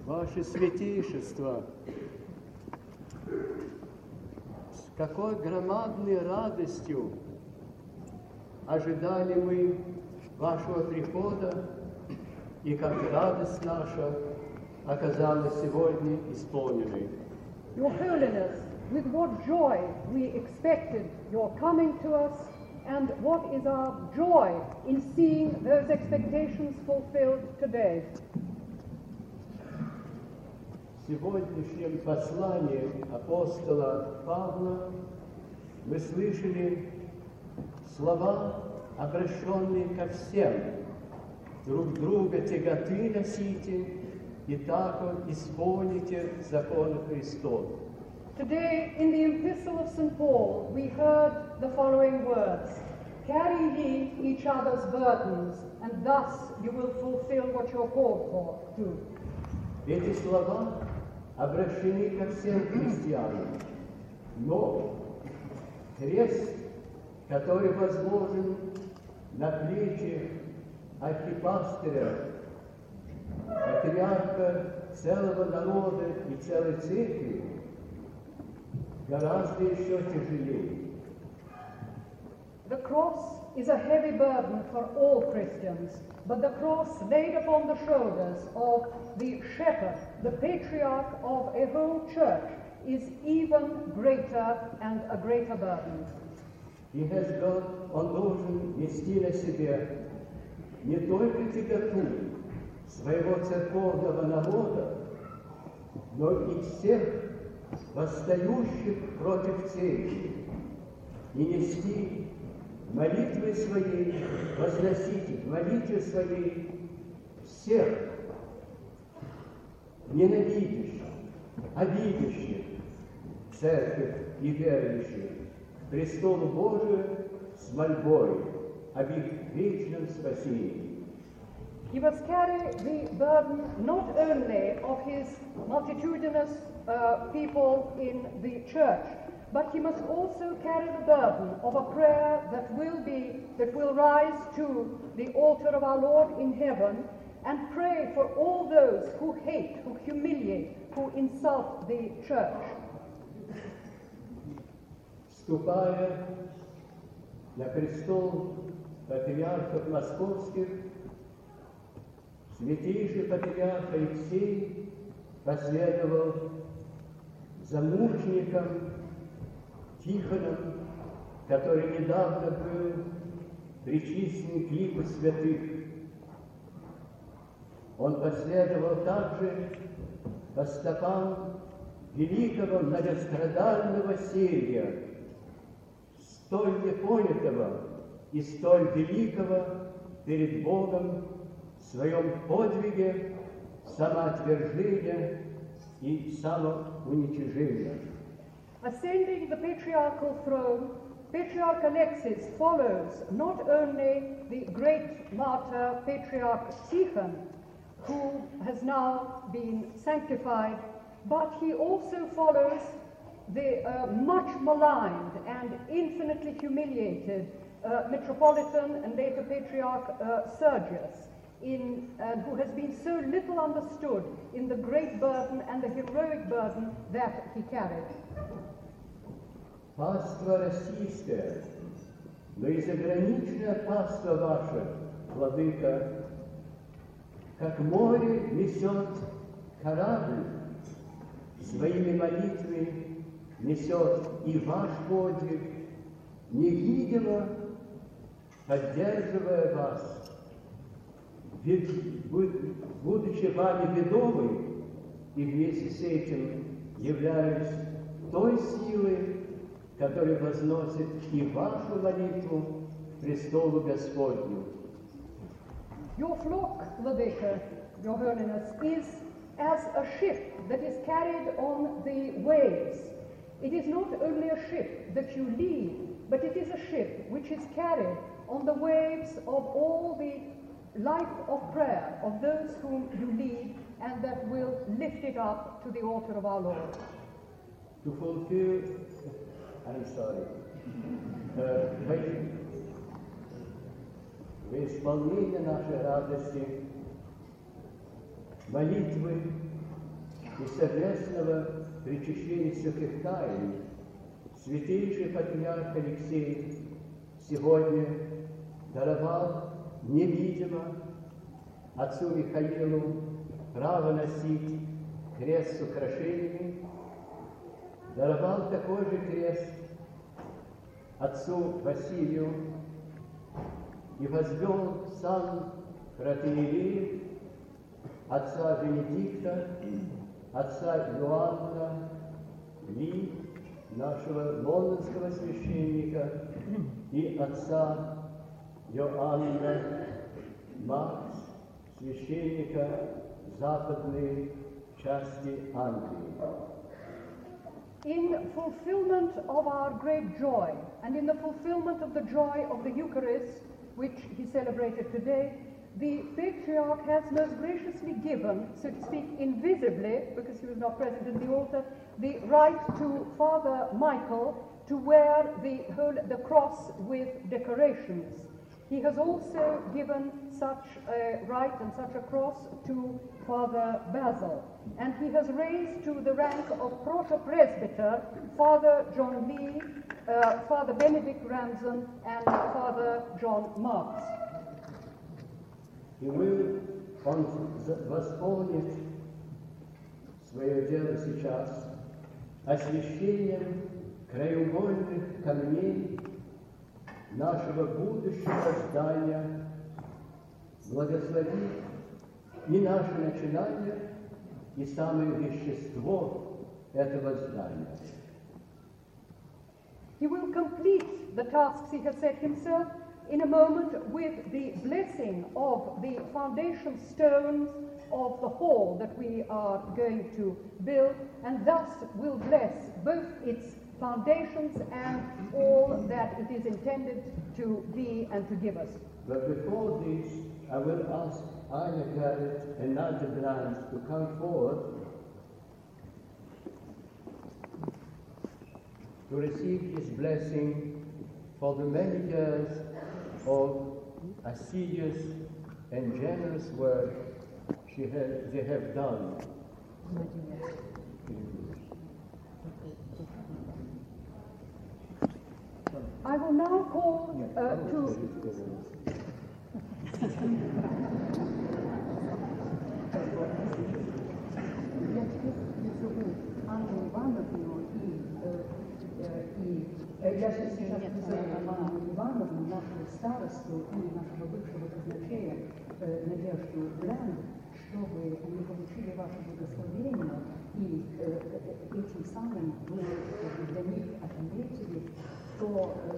Ваше Святейшество, с какой громадной радостью ожидали мы вашего прихода, и как радость наша оказалась сегодня исполненной. Your Holiness, with what joy we expected your coming to us, and what is our joy in seeing those expectations fulfilled today. В сегодняшнем послании апостола Павла мы слышали слова, обращенные ко всем: друг друга тяготы носите, и так исполните закон Христов. Today, in the Epistle of St. Paul, we heard the following words: Carry ye each other's burdens, and thus you will fulfill what you're called for to. Эти слова обращены ко всем христианам, но крест, который возложен на плечи архипастыря, патриарха целого народа и целой церкви, гораздо еще тяжелее. The cross is a heavy burden for all Christians, but the cross laid upon the shoulders of the shepherd, the patriarch of a whole church, is even greater and a greater burden. И Господь, Он должен нести на себе не только тяготу своего церковного народа, но и всех восстающих против церкви, и нести молитвой своей, возносить в молитве своей всех ненавидящих, обидящих церковь и верующих к престолу Божию с мольбой об их вечном спасении. He must carry the burden not only of his multitudinous people in the church, but he must also carry the burden of a prayer that will rise to the altar of our Lord in heaven, and pray for all those who hate, who humiliate, who insult the church. Вступая на престол патриархов московских, святейший патриарх Алексей последовал за мучеником Тихоном, который недавно был причислен к лику святых. Он последовал также по стопам великого многострадального Сергия, столь непонятого и столь великого перед Богом в своем подвиге самоотвержения и самоуничижения. Ascending the patriarchal throne, Patriarch Alexis follows not only the great martyr Patriarch Tikhon, who has now been sanctified, but he also follows the much maligned and infinitely humiliated Metropolitan and later Patriarch Sergius, who has been so little understood in the great burden and the heroic burden that he carried. Паства российская, но и заграничное паство ваше, владыка, как море несет корабль, своими молитвами несет и ваш подвиг, невидимо поддерживая вас, ведь, будучи вами ведомы, и вместе с этим являясь той силой, который возносит и вашу молитву к престолу Господню. Your flock, Vladika, Your Holiness, is as a ship that is carried on the waves. It is not only a ship that you lead, but it is a ship which is carried on the waves of all the life of prayer of those whom you lead, and that will lift it up to the altar of our Lord. To fulfill в исполнение нашей радости, молитвы и совместного причащения святых тайн святейший патриарх Алексей сегодня даровал невидимо отцу Михаилу право носить крест с украшениями, даровал такой же крест отцу Василию и возвел сан протоиереев отца Венедикта, отца Иоанна Ли, нашего лондонского священника, и отца Иоанна Макс, священника западной части Англии. In fulfillment of our great joy, and in the fulfillment of the joy of the Eucharist, which he celebrated today, the Patriarch has most graciously given, so to speak, invisibly, because he was not present in the altar, the right to Father Michael to wear the cross with decorations. He has also given such a right and such a cross to Father Basil. And he has raised to the rank of proto-presbyter Father John Lee, Father Benedict Ramsden, and Father John Marks. И он восполнит свое дело сейчас освящением краеугольных камней нашего будущего здания, благословит и наше начинание, и самое вещество этого здания. He will complete the tasks he has set himself in a moment with the blessing of the foundation stones of the hall that we are going to build, and thus will bless both its foundations and all that it is intended to be and to give us. But before this, I will ask Anya Garrett and Nadia Brand to come forward to receive his blessing for the many years of assiduous and generous work they have done. I will now call to... Я сейчас вызываю Анну Ивановну, нашу старосту и нашего бывшего казначея Надежду Блянд, чтобы они получили ваше благословение, и этим самым вы для них отметили то